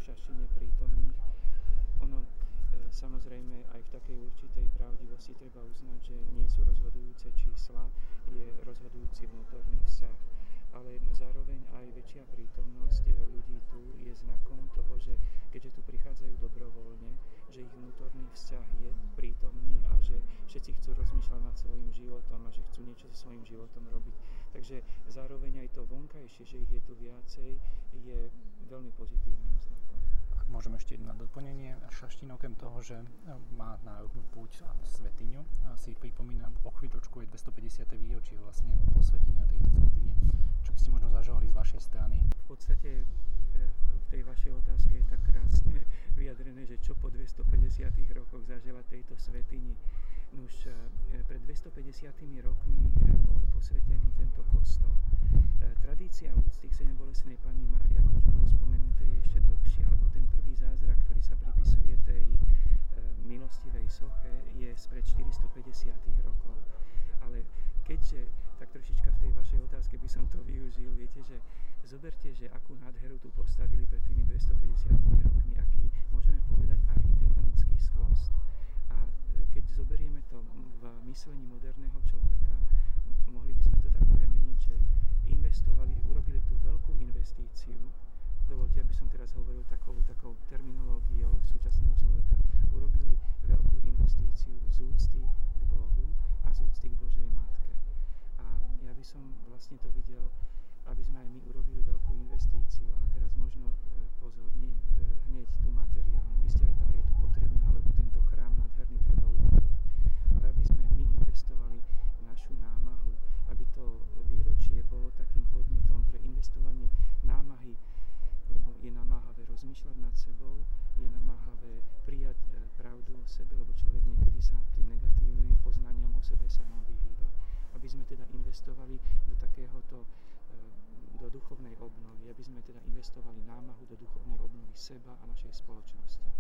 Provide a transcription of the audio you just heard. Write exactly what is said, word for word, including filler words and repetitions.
šašine prítomných. Ono samozrejme aj v takej určitej pravdivosti treba uznať, že nie sú rozhodujúce čísla, je rozhodujúci vnútorný vzťah. Ale zároveň aj väčšia prítomnosť ľudí tu je znakom toho, že keďže tu prichádzajú dobrovoľne, že ich vnútorný vzťah je prítomný a že všetci chcú rozmýšľať nad svojím životom a že chcú niečo so svojím životom robiť. Takže zároveň aj to vonkajšie, že ich je tu viacej, je veľmi pozitívnym znakom. Môžeme ešte jedno doplnenie. Šaštín okrem toho, že má národnú púť a svätyňu, si pripomínam, o chvíľočku je dvestopäťdesiate výročie vlastne posvetenia tejto svätyne. Čo by ste možno zažívali z vašej strany? V podstate v tej vašej otázke je tak krásne vyjadrené, že čo po dvestopäťdesiatich rokoch zažila tejto svätyni. Už pred dvestopäťdesiatimi rokmi bol posvetený tento kostol. Tradícia úcty k sedembolestnej Panny Márii, ako už bolo spomenuté, je ešte dlhšia, lebo ten prvý zázrak, ktorý sa pripisuje tej milostivej soche, je spred štyristopäťdesiatych rokov. Ale keďže tak trošička v tej vašej otázke by som to využil, viete, že zoberte, že akú nádheru tu postavili pred tými dvestopäťdesiatimi rokmi, aký, môžeme povedať, architektonický skvost. A keď zoberieme to v myslení moderného človeka, mohli by sme to tak premeniť, že investovali, urobili tú veľkú investíciu. Dovoľte, aby som teraz hovoril takou, takou terminológiou súčasného človeka. Urobili veľkú investíciu z úcty k Bohu a z úcty k Božej Matke. A ja by som vlastne to videl, aby sme aj my urobili veľkú investíciu, ale teraz možno pozor, nie hneď tú materiálnu, isté aj tá je tu potrebná, alebo tento chrám nádherný treba udržovať, ale aby sme my investovali našu námahu, aby to výročie bolo takým podnetom pre investovanie námahy, lebo je namáhavé rozmýšľať nad sebou, je namáhavé prijať pravdu o sebe, lebo človek niekedy sa tým negatívnym poznaniam o sebe samom vyhýba. Aby sme teda investovali do takéhoto, do duchovnej obnovy, aby sme teda investovali námahu do duchovnej obnovy seba a našej spoločnosti.